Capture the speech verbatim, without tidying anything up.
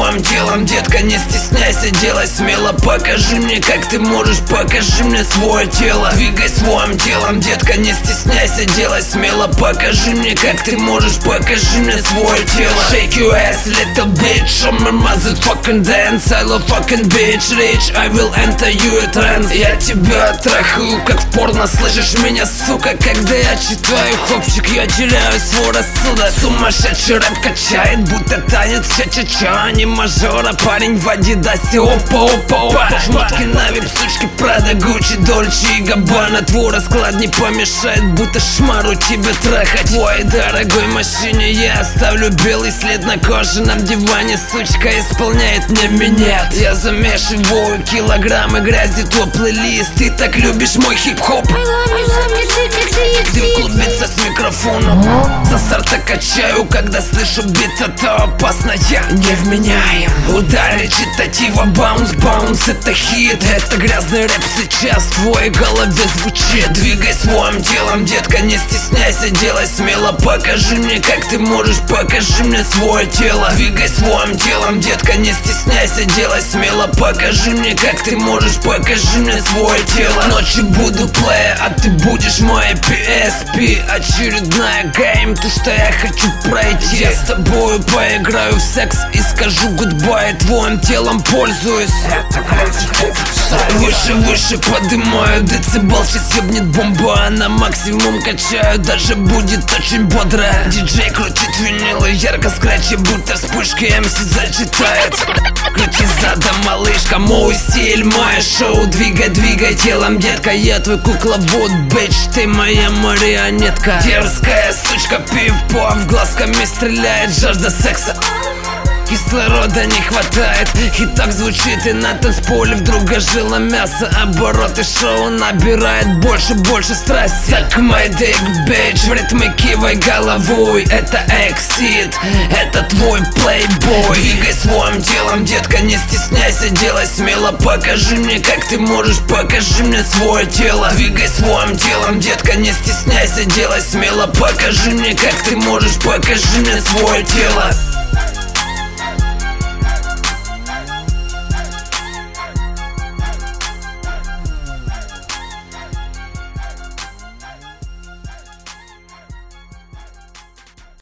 своим телом, детка, не стесняйся, делай смело. Покажи мне, как ты можешь, покажи мне свое тело. Двигай своим телом, детка, не стесняйся, делай смело. Покажи мне, как ты можешь, покажи мне свое тело. Shake your ass, little bitch, on my motherfucking dance. I love fucking bitch, rich, I will enter you a trance. Я тебя трахаю, как в порно, слышишь меня, сука? Когда я читаю хопчик, я теряю свой рассудок. Сумасшедший рэп качает, будто танец ча-ча-ча, а не мажора. Парень в адидасе, опа-опа-опа. Шмотки на вип, сучки, Прада, Гуччи, Дольче и Габбана. Твой расклад не помешает, будто шмару тебе трахать. В твоей дорогой машине я оставлю белый след на кожаном диване. Сучка исполняет мне минет. Я замешиваю килограммы грязи, твой плейлист. Ты так любишь мой хип-хоп. Ты клубится с микрофоном. За старта качаю, когда слышу бит, это опасно, я невменяем. Удар речитатива, баунс, баунс, это хит. Это грязный рэп сейчас в твоей голове звучит. Двигай своим телом, детка, не стесняйся, делай смело. Покажи мне, как ты можешь, покажи мне свое тело. Двигай своим телом, детка, не стесняйся, делай смело. Покажи мне, как ты можешь, покажи мне свое тело. Ночью буду плея, а ты будешь моей пи эс пи. Очередная гейм, то что я хочу пройти. Я с тобою поиграю в секс и скажу гудбай. Твоим телом пользуюсь. Выше, выше поднимаю децибел, сейчас ебнет бомба. А на максимум качаю, даже будет очень бодро. Диджей крутит винилы, ярко скретчи, будто вспышки эм си зачитает. Крути задом, малышка, мой стиль, мое шоу. Двигай, двигай телом, детка, я твой кукловод, бич, ты моя марионетка. Дерзкая сучка, пив-пав, глазками стреляет, жажда секса. Кислорода не хватает, и так звучит и на танцполе вдруг ожило мясо. Обороты шоу набирает больше, больше страсти. Suck my dick, bitch, в ритме кивай головой. Это эксит, это твой плейбой. Двигай своим телом, детка, не стесняйся, делай смело. Покажи мне, как ты можешь, покажи мне свое тело. Двигай своим телом, детка, не стесняйся, делай смело. Покажи мне, как ты можешь, покажи мне свое тело.